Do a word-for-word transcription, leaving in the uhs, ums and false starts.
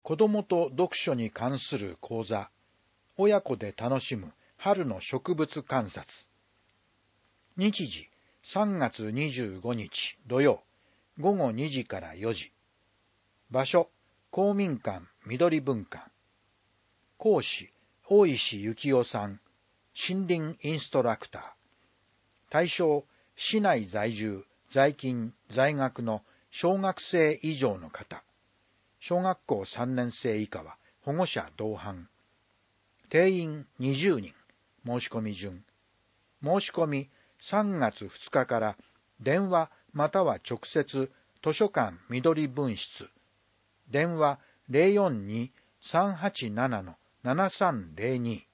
子供と読書に関する講座、親子で楽しむ春の植物観察。日時、さんがつにじゅうごにち土曜、ごごにじからよじ。場所、公民館緑文館。講師、大石幸夫さん、森林インストラクター。対象、市内在住、在勤、在学の小学生以上の方。小学校さんねん生以下は保護者同伴。定員にじゅうにん。申し込み順。申し込みさんがつふつかから電話または直接図書館緑分室。電話 ゼロよんに さんはちなな ななさんゼロに